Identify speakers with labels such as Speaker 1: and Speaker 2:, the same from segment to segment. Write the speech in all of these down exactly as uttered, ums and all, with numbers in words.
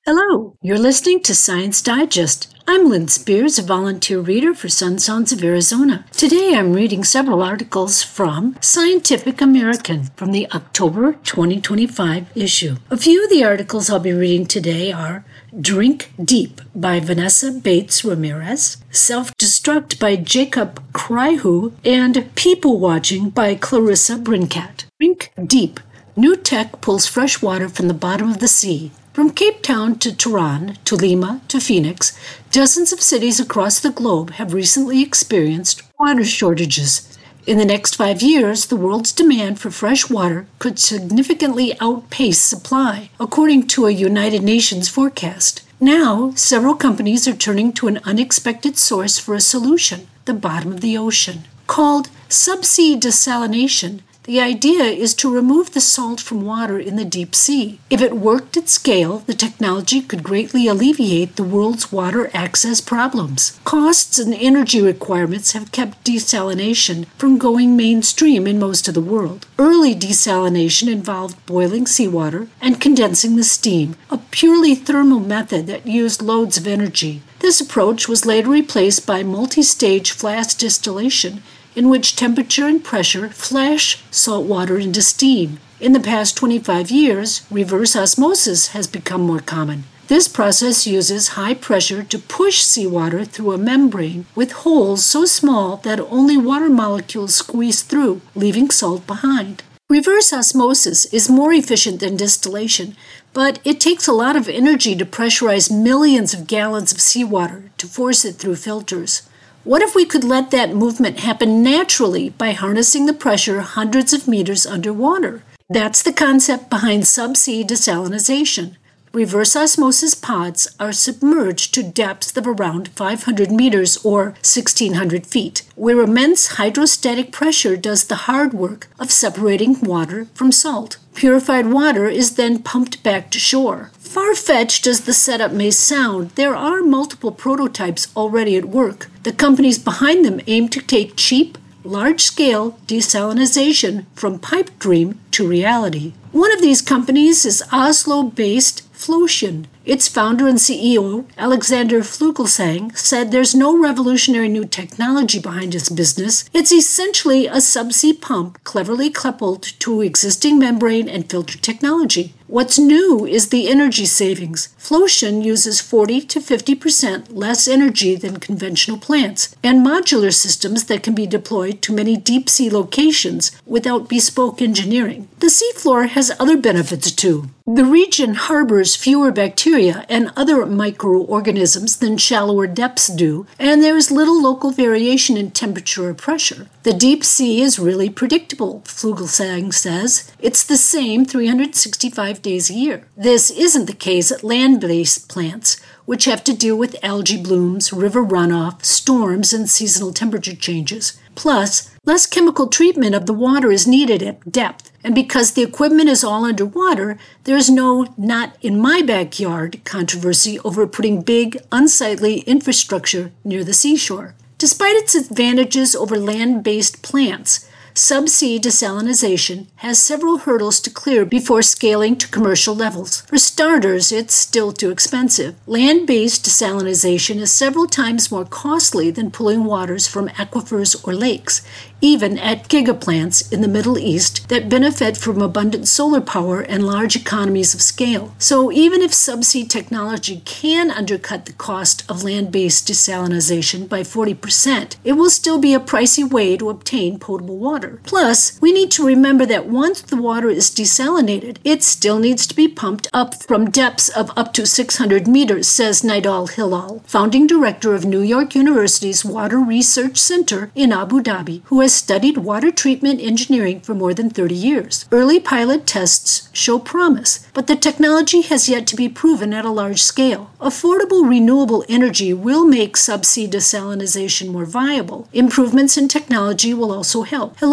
Speaker 1: Hello, you're listening to Science Digest. I'm Lynn Spears, a volunteer reader for Sun Sounds of Arizona. Today I'm reading several articles from Scientific American from the October twenty twenty-five issue. A few of the articles I'll be reading today are Drink Deep by Vanessa Bates Ramirez, Self-Destruct by Jacob Cryhu, and People Watching by Clarissa Brincat. Drink Deep. New tech pulls fresh water from the bottom of the sea. From Cape Town to Tehran to Lima to Phoenix, dozens of cities across the globe have recently experienced water shortages. In the next five years, the world's demand for fresh water could significantly outpace supply, according to a United Nations forecast. Now, several companies are turning to an unexpected source for a solution, the bottom of the ocean. Called subsea desalination, the idea is to remove the salt from water in the deep sea. If it worked at scale, the technology could greatly alleviate the world's water access problems. Costs and energy requirements have kept desalination from going mainstream in most of the world. Early desalination involved boiling seawater and condensing the steam, a purely thermal method that used loads of energy. This approach was later replaced by multi-stage flash distillation, in which temperature and pressure flash salt water into steam. In the past twenty-five years, reverse osmosis has become more common. This process uses high pressure to push seawater through a membrane with holes so small that only water molecules squeeze through, leaving salt behind. Reverse osmosis is more efficient than distillation, but it takes a lot of energy to pressurize millions of gallons of seawater to force it through filters. What if we could let that movement happen naturally by harnessing the pressure hundreds of meters underwater? That's the concept behind subsea desalination. Reverse osmosis pods are submerged to depths of around five hundred meters or sixteen hundred feet, where immense hydrostatic pressure does the hard work of separating water from salt. Purified water is then pumped back to shore. Far-fetched as the setup may sound, there are multiple prototypes already at work. The companies behind them aim to take cheap, large-scale desalination from pipe dream to reality. One of these companies is Oslo-based Flotion. Its founder and C E O, Alexander Flugelsang, said there's no revolutionary new technology behind his business. It's essentially a subsea pump cleverly coupled to existing membrane and filter technology. What's new is the energy savings. Flotion uses forty to fifty percent less energy than conventional plants, and modular systems that can be deployed to many deep-sea locations without bespoke engineering. The seafloor has other benefits too. The region harbors fewer bacteria and other microorganisms than shallower depths do, and there is little local variation in temperature or pressure. The deep sea is really predictable, Flugelsang says. It's the same three hundred sixty-five days a year. This isn't the case at land-based plants, which have to deal with algae blooms, river runoff, storms, and seasonal temperature changes. Plus, less chemical treatment of the water is needed at depth, and because the equipment is all underwater, there is no not in my backyard controversy over putting big, unsightly infrastructure near the seashore. Despite its advantages over land-based plants, subsea desalination has several hurdles to clear before scaling to commercial levels. For starters, it's still too expensive. Land-based desalination is several times more costly than pulling waters from aquifers or lakes, even at gigaplants in the Middle East that benefit from abundant solar power and large economies of scale. So even if subsea technology can undercut the cost of land-based desalination by forty percent, it will still be a pricey way to obtain potable water. Plus, we need to remember that once the water is desalinated, it still needs to be pumped up from depths of up to six hundred meters, says Nidal Hilal, founding director of New York University's Water Research Center in Abu Dhabi, who has studied water treatment engineering for more than thirty years. Early pilot tests show promise, but the technology has yet to be proven at a large scale. Affordable renewable energy will make subsea desalination more viable. Improvements in technology will also help. Hilal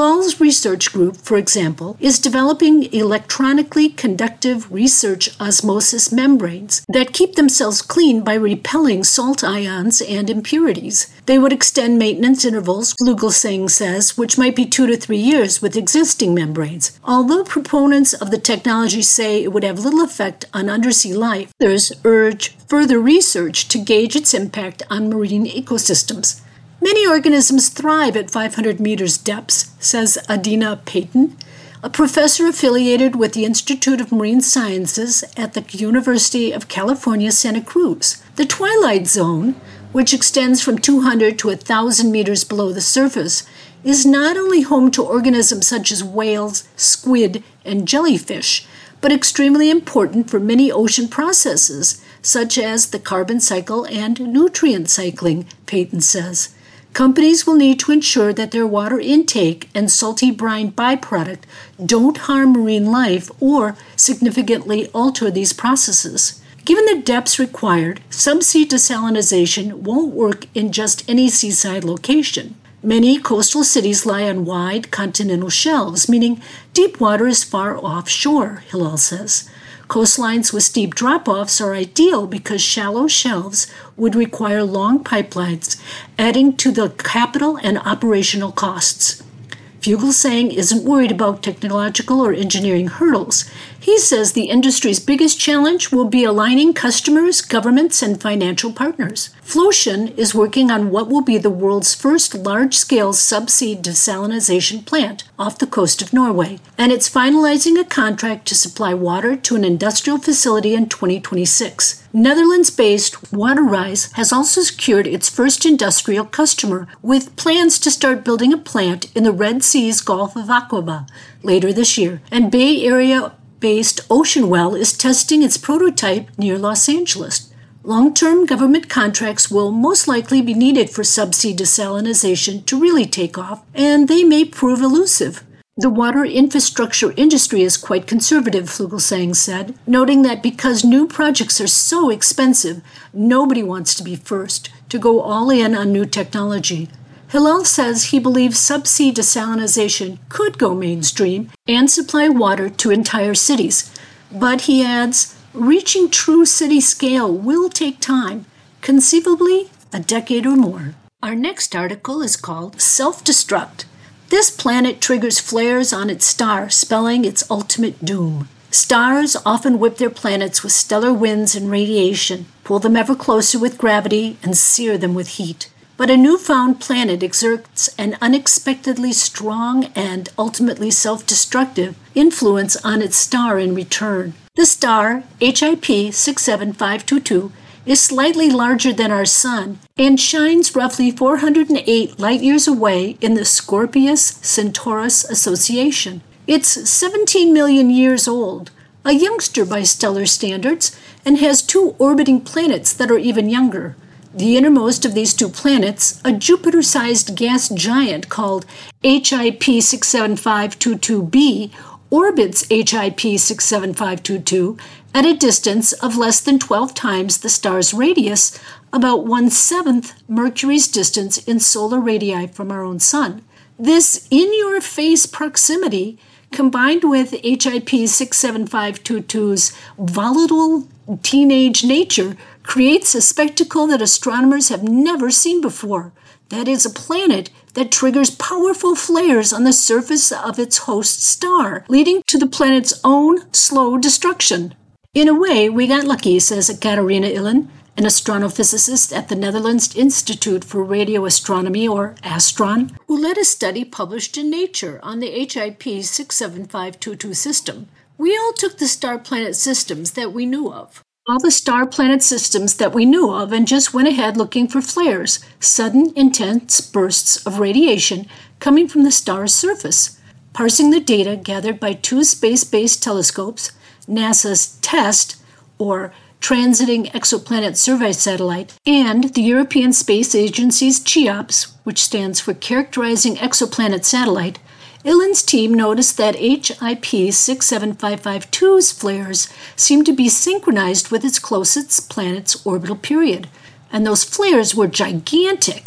Speaker 1: Hilal's research group, for example, is developing electronically conductive research osmosis membranes that keep themselves clean by repelling salt ions and impurities. They would extend maintenance intervals, Fugelsang says, which might be two to three years with existing membranes. Although proponents of the technology say it would have little effect on undersea life, others urge further research to gauge its impact on marine ecosystems. Many organisms thrive at five hundred meters depths, says Adina Payton, a professor affiliated with the Institute of Marine Sciences at the University of California, Santa Cruz. The twilight zone, which extends from two hundred to one thousand meters below the surface, is not only home to organisms such as whales, squid, and jellyfish, but extremely important for many ocean processes, such as the carbon cycle and nutrient cycling, Payton says. Companies will need to ensure that their water intake and salty brine byproduct don't harm marine life or significantly alter these processes. Given the depths required, subsea desalination won't work in just any seaside location. Many coastal cities lie on wide continental shelves, meaning deep water is far offshore, Hilal says. Coastlines with steep drop-offs are ideal because shallow shelves would require long pipelines, adding to the capital and operational costs. Fugelsang isn't worried about technological or engineering hurdles. He says the industry's biggest challenge will be aligning customers, governments, and financial partners. Flocean is working on what will be the world's first large-scale subsea desalination plant off the coast of Norway, and it's finalizing a contract to supply water to an industrial facility in twenty twenty-six. Netherlands-based Waterrise has also secured its first industrial customer, with plans to start building a plant in the Red Sea's Gulf of Aqaba later this year, and Bay Area-based Oceanwell is testing its prototype near Los Angeles. Long-term government contracts will most likely be needed for subsea desalination to really take off, and they may prove elusive. The water infrastructure industry is quite conservative, Fugelsang said, noting that because new projects are so expensive, nobody wants to be first to go all in on new technology. Hilal says he believes subsea desalination could go mainstream and supply water to entire cities, but he adds, reaching true city scale will take time, conceivably a decade or more. Our next article is called Self-Destruct. This planet triggers flares on its star, spelling its ultimate doom. Stars often whip their planets with stellar winds and radiation, pull them ever closer with gravity, and sear them with heat. But a newfound planet exerts an unexpectedly strong and ultimately self-destructive influence on its star in return. The star, H I P six seven five two two, is slightly larger than our Sun and shines roughly four hundred eight light-years away in the Scorpius-Centaurus Association. It's seventeen million years old, a youngster by stellar standards, and has two orbiting planets that are even younger. The innermost of these two planets, a Jupiter-sized gas giant called H I P six seven five two two b, orbits H I P six seven five two two at a distance of less than twelve times the star's radius, about one-seventh Mercury's distance in solar radii from our own Sun. This in-your-face proximity, combined with H I P six seven five two two's volatile teenage nature, creates a spectacle that astronomers have never seen before. That is, a planet that triggers powerful flares on the surface of its host star, leading to the planet's own slow destruction. In a way, we got lucky, says Katarina Illen, an astronophysicist at the Netherlands Institute for Radio Astronomy, or ASTRON, who led a study published in Nature on the H I P six seven five two two system. We all took the star-planet systems that we knew of. All the star-planet systems that we knew of and just went ahead looking for flares, sudden, intense bursts of radiation coming from the star's surface. Parsing the data gathered by two space-based telescopes, NASA's TEST, or Transiting Exoplanet Survey Satellite, and the European Space Agency's CHEOPS, which stands for Characterizing Exoplanet Satellite, Illen's team noticed that H I P six seven five five two's flares seemed to be synchronized with its closest planet's orbital period, and those flares were gigantic,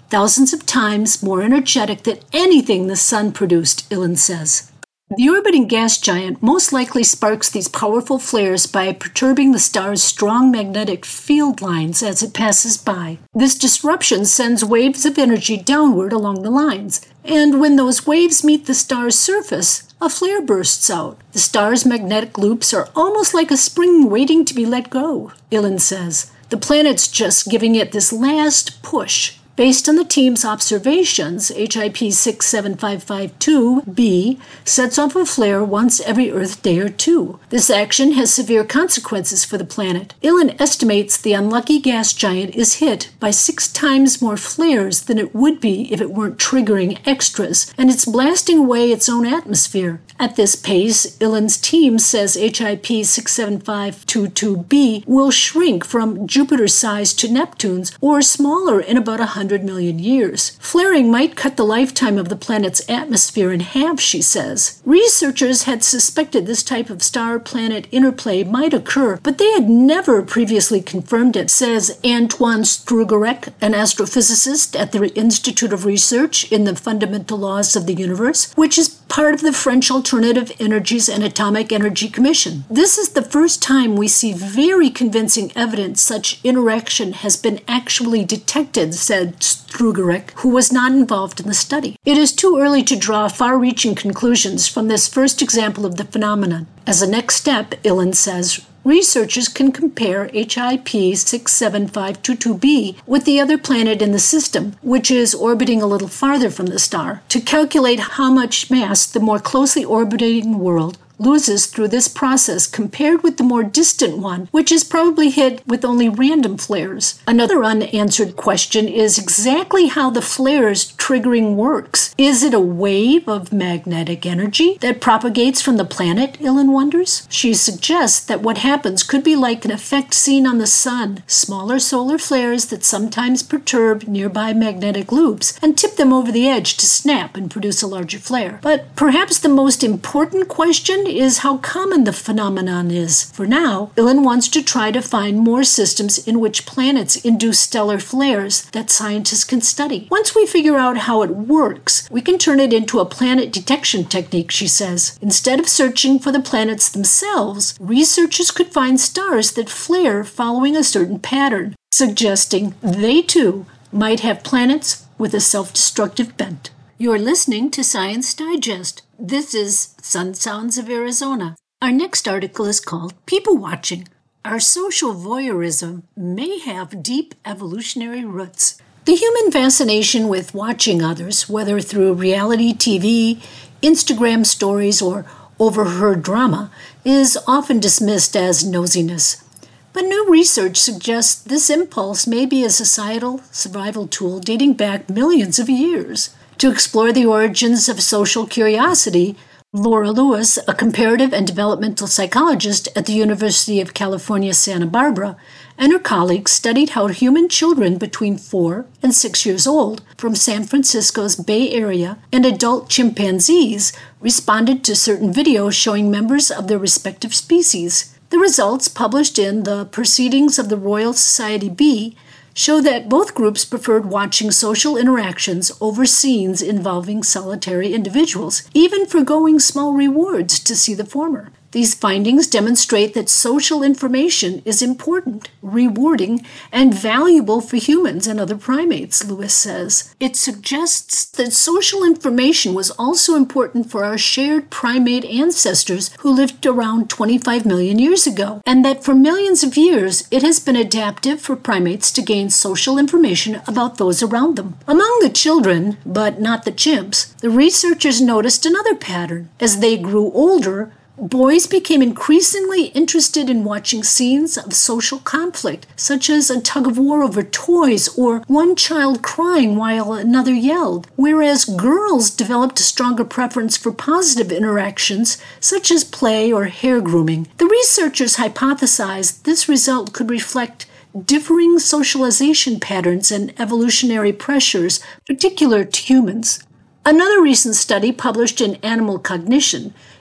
Speaker 1: thousands of times more energetic than anything the sun produced, Illen says. The orbiting gas giant most likely sparks these powerful flares by perturbing the star's strong magnetic field lines as it passes by. This disruption sends waves of energy downward along the lines, and when those waves meet the star's surface, a flare bursts out. The star's magnetic loops are almost like a spring waiting to be let go, Illen says. The planet's just giving it this last push. Based on the team's observations, H I P six seven five five two b sets off a flare once every Earth day or two. This action has severe consequences for the planet. Illen estimates the unlucky gas giant is hit by six times more flares than it would be if it weren't triggering extras, and it's blasting away its own atmosphere. At this pace, Illen's team says H I P six seven five two two b will shrink from Jupiter's size to Neptune's, or smaller in about one hundred million years. Flaring might cut the lifetime of the planet's atmosphere in half, she says. Researchers had suspected this type of star-planet interplay might occur, but they had never previously confirmed it, says Antoine Strugarec, an astrophysicist at the Institute of Research in the Fundamental Laws of the Universe, which is part of the French Alternative Energies and Atomic Energy Commission. This is the first time we see very convincing evidence such interaction has been actually detected, said Strugarec, who was not involved in the study. It is too early to draw far-reaching conclusions from this first example of the phenomenon. As a next step, Illen says, researchers can compare H I P six seven five two two b with the other planet in the system, which is orbiting a little farther from the star, to calculate how much mass the more closely orbiting world loses through this process compared with the more distant one, which is probably hit with only random flares. Another unanswered question is exactly how the flares triggering works. Is it a wave of magnetic energy that propagates from the planet, Illen wonders? She suggests that what happens could be like an effect seen on the sun, smaller solar flares that sometimes perturb nearby magnetic loops and tip them over the edge to snap and produce a larger flare. But perhaps the most important question is how common the phenomenon is. For now, Illen wants to try to find more systems in which planets induce stellar flares that scientists can study. Once we figure out how it works, we can turn it into a planet detection technique, she says. Instead of searching for the planets themselves, researchers could find stars that flare following a certain pattern, suggesting they too might have planets with a self-destructive bent. You're listening to Science Digest. This is Sun Sounds of Arizona. Our next article is called People Watching. Our social voyeurism may have deep evolutionary roots. The human fascination with watching others, whether through reality T V, Instagram stories, or overheard drama, is often dismissed as nosiness. But new research suggests this impulse may be a societal survival tool dating back millions of years. To explore the origins of social curiosity, Laura Lewis, a comparative and developmental psychologist at the University of California, Santa Barbara, and her colleagues studied how human children between four and six years old from San Francisco's Bay Area and adult chimpanzees responded to certain videos showing members of their respective species. The results, published in the Proceedings of the Royal Society B, show that both groups preferred watching social interactions over scenes involving solitary individuals, even forgoing small rewards to see the former. These findings demonstrate that social information is important, rewarding, and valuable for humans and other primates, Lewis says. It suggests that social information was also important for our shared primate ancestors who lived around twenty-five million years ago, and that for millions of years it has been adaptive for primates to gain social information about those around them. Among the children, but not the chimps, the researchers noticed another pattern. As they grew older, boys became increasingly interested in watching scenes of social conflict, such as a tug-of-war over toys or one child crying while another yelled, whereas girls developed a stronger preference for positive interactions, such as play or hair grooming. The researchers hypothesized this result could reflect differing socialization patterns and evolutionary pressures particular to humans. Another recent study published in Animal Cognition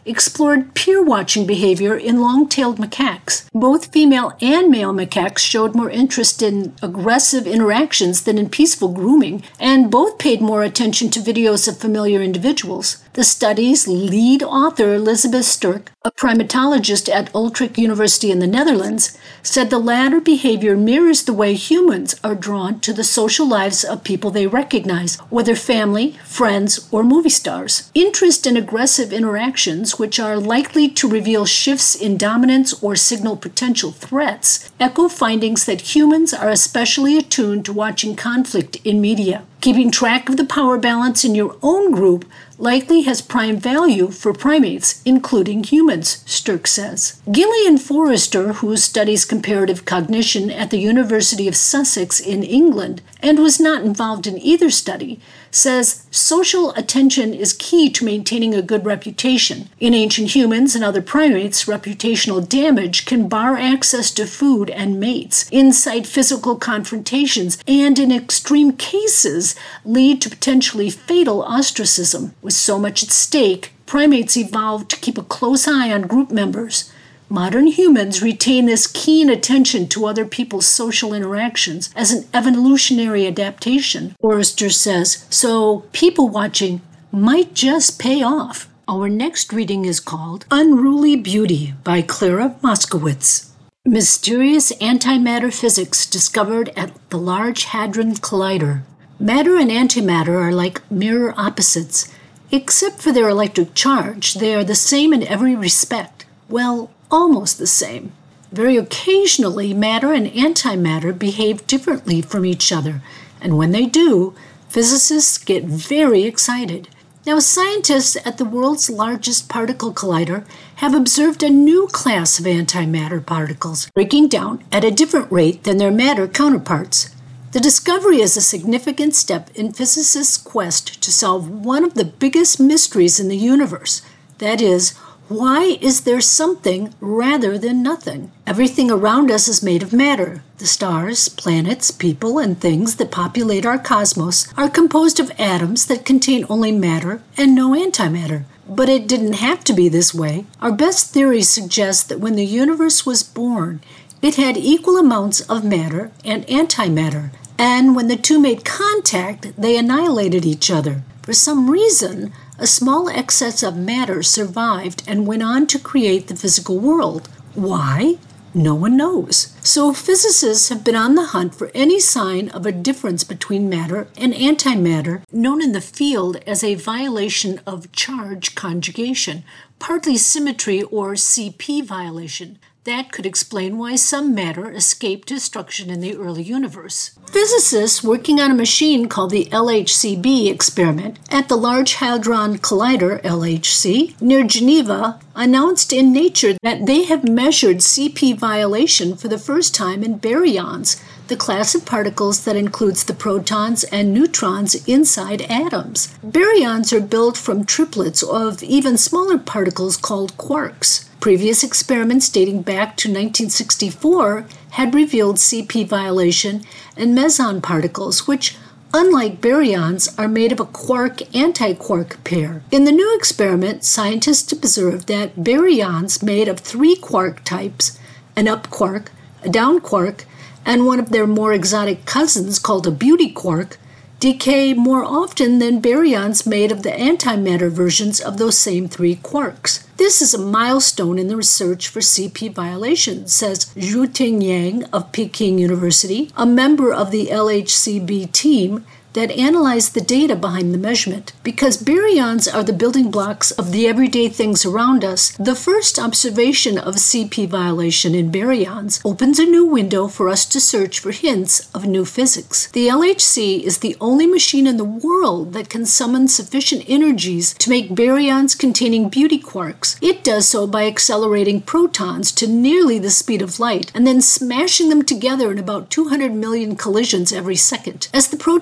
Speaker 1: explored peer-watching behavior in long-tailed macaques. Both female and male macaques showed more interest in aggressive interactions than in peaceful grooming, and both paid more attention to videos of familiar individuals. The study's lead author, Elizabeth Sturck, a primatologist at Utrecht University in the Netherlands, said the latter behavior mirrors the way humans are drawn to the social lives of people they recognize, whether family, friends, or movie stars. Interest in aggressive interactions, which are likely to reveal shifts in dominance or signal potential threats, echo findings that humans are especially attuned to watching conflict in media. Keeping track of the power balance in your own group likely has prime value for primates, including humans, Sturck says. Gillian Forrester, who studies comparative cognition at the University of Sussex in England and was not involved in either study, says social attention is key to maintaining a good reputation. In ancient humans and other primates, reputational damage can bar access to food and mates, incite physical confrontations, and in extreme cases, lead to potentially fatal ostracism. With so much at stake, primates evolved to keep a close eye on group members. Modern humans retain this keen attention to other people's social interactions as an evolutionary adaptation, Forrester says, so people watching might just pay off. Our next reading is called Unruly Beauty by Clara Moskowitz. Mysterious antimatter physics discovered at the Large Hadron Collider. Matter and antimatter are like mirror opposites. Except for their electric charge, they are the same in every respect. Well, almost the same. Very occasionally, matter and antimatter behave differently from each other, and when they do, physicists get very excited. Now, scientists at the world's largest particle collider have observed a new class of antimatter particles, breaking down at a different rate than their matter counterparts. The discovery is a significant step in physicists' quest to solve one of the biggest mysteries in the universe. That is, why is there something rather than nothing? Everything around us is made of matter. The stars, planets, people, and things that populate our cosmos are composed of atoms that contain only matter and no antimatter. But it didn't have to be this way. Our best theories suggest that when the universe was born, it had equal amounts of matter and antimatter, and when the two made contact, they annihilated each other. For some reason, a small excess of matter survived and went on to create the physical world. Why? No one knows. So physicists have been on the hunt for any sign of a difference between matter and antimatter, known in the field as a violation of charge conjugation, partly symmetry or C P violation. That could explain why some matter escaped destruction in the early universe. Physicists working on a machine called the L H C b experiment at the Large Hadron Collider, L H C, near Geneva, announced in Nature that they have measured C P violation for the first time in baryons, the class of particles that includes the protons and neutrons inside atoms. Baryons are built from triplets of even smaller particles called quarks. Previous experiments dating back to nineteen sixty-four had revealed C P violation in meson particles, which, unlike baryons, are made of a quark-antiquark pair. In the new experiment, scientists observed that baryons made of three quark types, an up quark, a down quark, and one of their more exotic cousins called a beauty quark, decay more often than baryons made of the antimatter versions of those same three quarks. This is a milestone in the research for C P violation, says Zhuting Yang of Peking University, a member of the L H C b team that analyzed the data behind the measurement. Because baryons are the building blocks of the everyday things around us, the first observation of C P violation in baryons opens a new window for us to search for hints of new physics. The L H C is the only machine in the world that can summon sufficient energies to make baryons containing beauty quarks. It does so by accelerating protons to nearly the speed of light and then smashing them together in about two hundred million collisions every second. As the protons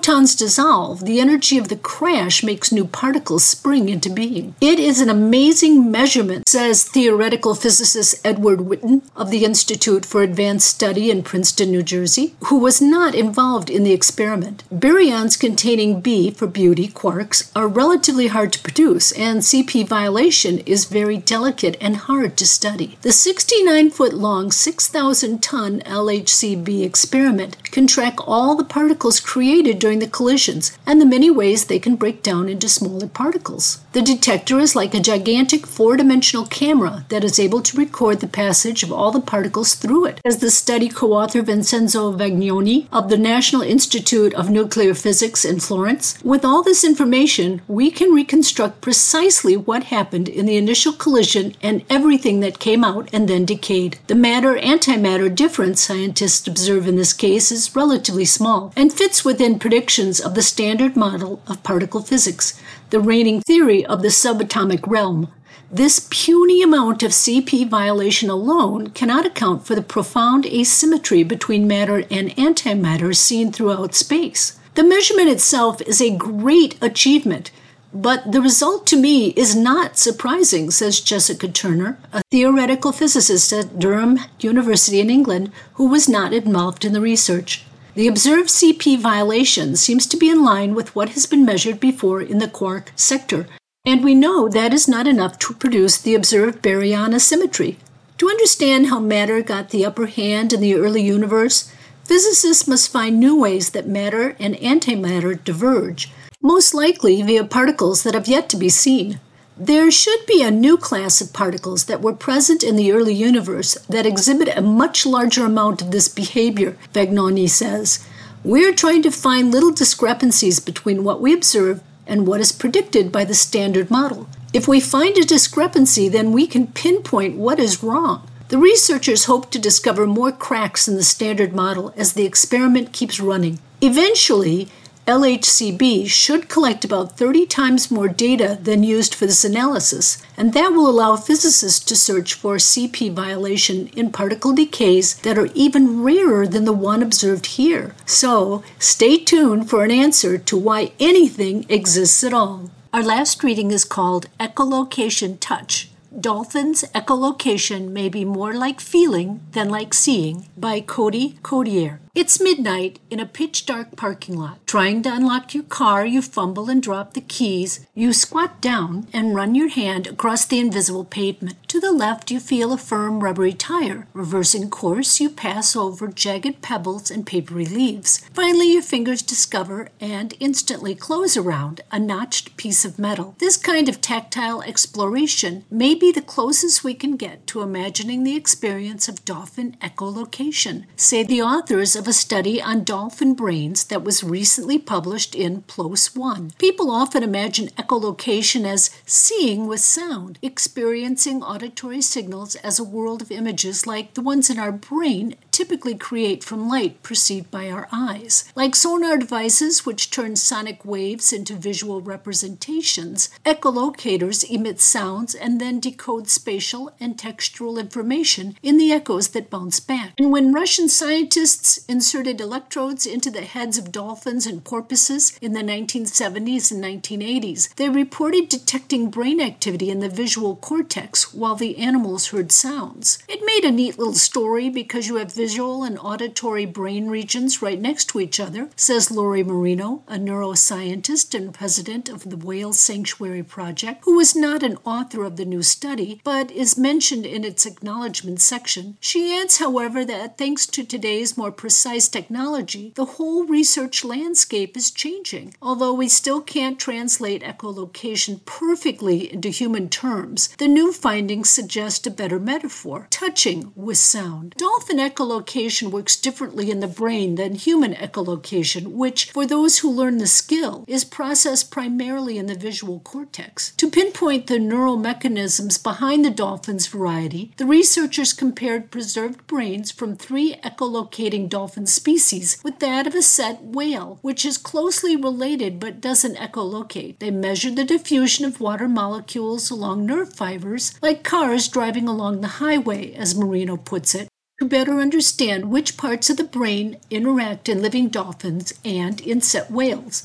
Speaker 1: dissolve, the energy of the crash makes new particles spring into being. It is an amazing measurement, says theoretical physicist Edward Witten of the Institute for Advanced Study in Princeton, New Jersey, who was not involved in the experiment. Baryons containing B for beauty quarks are relatively hard to produce, and C P violation is very delicate and hard to study. The sixty-nine foot long, six thousand ton L H C B experiment can track all the particles created during the collisions and the many ways they can break down into smaller particles. The detector is like a gigantic four-dimensional camera that is able to record the passage of all the particles through it. As the study co-author Vincenzo Vagnoni of the National Institute of Nuclear Physics in Florence, with all this information, we can reconstruct precisely what happened in the initial collision and everything that came out and then decayed. The matter-antimatter difference scientists observe in this case is relatively small and fits within predictions of the standard model of particle physics, the reigning theory of the subatomic realm. This puny amount of C P violation alone cannot account for the profound asymmetry between matter and antimatter seen throughout space. The measurement itself is a great achievement, but the result to me is not surprising, says Jessica Turner, a theoretical physicist at Durham University in England who was not involved in the research. The observed C P violation seems to be in line with what has been measured before in the quark sector, and we know that is not enough to produce the observed baryon asymmetry. To understand how matter got the upper hand in the early universe, physicists must find new ways that matter and antimatter diverge, most likely via particles that have yet to be seen. There should be a new class of particles that were present in the early universe that exhibit a much larger amount of this behavior, Vagnoni says. We're trying to find little discrepancies between what we observe and what is predicted by the standard model. If we find a discrepancy, then we can pinpoint what is wrong. The researchers hope to discover more cracks in the standard model as the experiment keeps running. Eventually, L H C B should collect about thirty times more data than used for this analysis, and that will allow physicists to search for C P violation in particle decays that are even rarer than the one observed here. So, stay tuned for an answer to why anything exists at all. Our last reading is called Echolocation Touch. Dolphins' echolocation may be more like feeling than like seeing, by Cody Codier. It's midnight in a pitch-dark parking lot. Trying to unlock your car, you fumble and drop the keys. You squat down and run your hand across the invisible pavement. To the left, you feel a firm, rubbery tire. Reversing course, you pass over jagged pebbles and papery leaves. Finally, your fingers discover and instantly close around a notched piece of metal. This kind of tactile exploration may be the closest we can get to imagining the experience of dolphin echolocation, say the authors of a study on dolphin brains that was recently published in PLOS One. People often imagine echolocation as seeing with sound, experiencing auditory signals as a world of images like the ones in our brain typically create from light perceived by our eyes. Like sonar devices which turn sonic waves into visual representations, echolocators emit sounds and then decode spatial and textural information in the echoes that bounce back. And when Russian scientists inserted electrodes into the heads of dolphins and porpoises in the nineteen seventies and nineteen eighties, they reported detecting brain activity in the visual cortex while the animals heard sounds. It made a neat little story because you have visual and auditory brain regions right next to each other, says Lori Marino, a neuroscientist and president of the Whale Sanctuary Project, who was not an author of the new study, but is mentioned in its acknowledgement section. She adds, however, that thanks to today's more precise technology, the whole research landscape is changing. Although we still can't translate echolocation perfectly into human terms, the new findings suggest a better metaphor, touching with sound. Dolphin echolocation works differently in the brain than human echolocation, which, for those who learn the skill, is processed primarily in the visual cortex. To pinpoint the neural mechanisms behind the dolphin's variety, the researchers compared preserved brains from three echolocating dolphin species with that of a set whale, which is closely related but doesn't echolocate. They measured the diffusion of water molecules along nerve fibers, like cars driving along the highway, as Marino puts it, to better understand which parts of the brain interact in living dolphins and in set whales.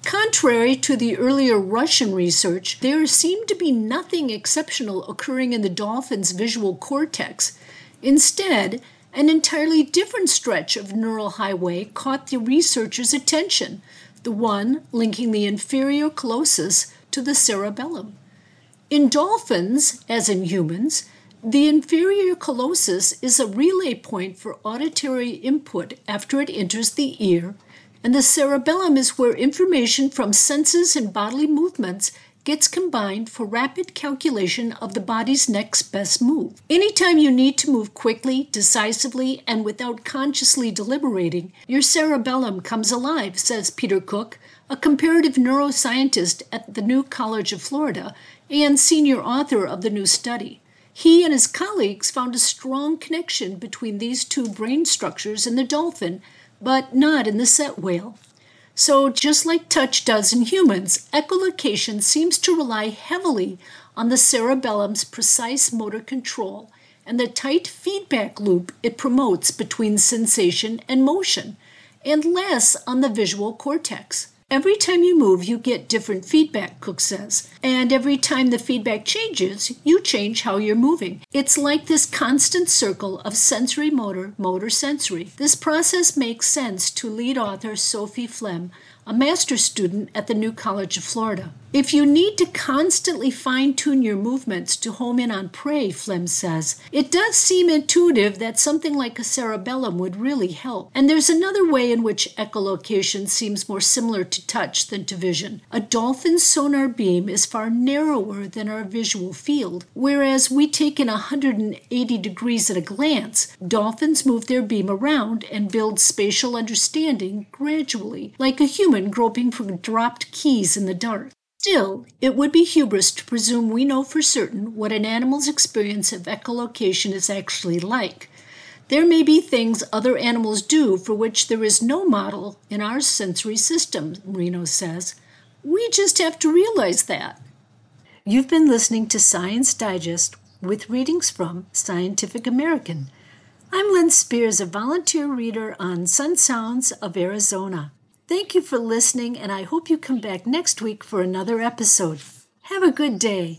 Speaker 1: Contrary to the earlier Russian research, there seemed to be nothing exceptional occurring in the dolphin's visual cortex. Instead, an entirely different stretch of neural highway caught the researchers' attention, the one linking the inferior colossus to the cerebellum. In dolphins, as in humans, the inferior colossus is a relay point for auditory input after it enters the ear, and the cerebellum is where information from senses and bodily movements gets combined for rapid calculation of the body's next best move. Anytime you need to move quickly, decisively, and without consciously deliberating, your cerebellum comes alive, says Peter Cook, a comparative neuroscientist at the New College of Florida and senior author of the new study. He and his colleagues found a strong connection between these two brain structures in the dolphin, but not in the set whale. So just like touch does in humans, echolocation seems to rely heavily on the cerebellum's precise motor control and the tight feedback loop it promotes between sensation and motion, and less on the visual cortex. Every time you move, you get different feedback, Cook says, and every time the feedback changes, you change how you're moving. It's like this constant circle of sensory-motor, motor-sensory. This process makes sense to lead author Sophie Flem, a master's student at the New College of Florida. If you need to constantly fine-tune your movements to home in on prey, Flem says, it does seem intuitive that something like a cerebellum would really help. And there's another way in which echolocation seems more similar to touch than to vision. A dolphin's sonar beam is far narrower than our visual field, whereas we take in one hundred eighty degrees at a glance. Dolphins move their beam around and build spatial understanding gradually, like a human groping for dropped keys in the dark. Still, it would be hubris to presume we know for certain what an animal's experience of echolocation is actually like. There may be things other animals do for which there is no model in our sensory system, Reno says. We just have to realize that. You've been listening to Science Digest with readings from Scientific American. I'm Lynn Spears, a volunteer reader on Sun Sounds of Arizona. Thank you for listening, and I hope you come back next week for another episode. Have a good day.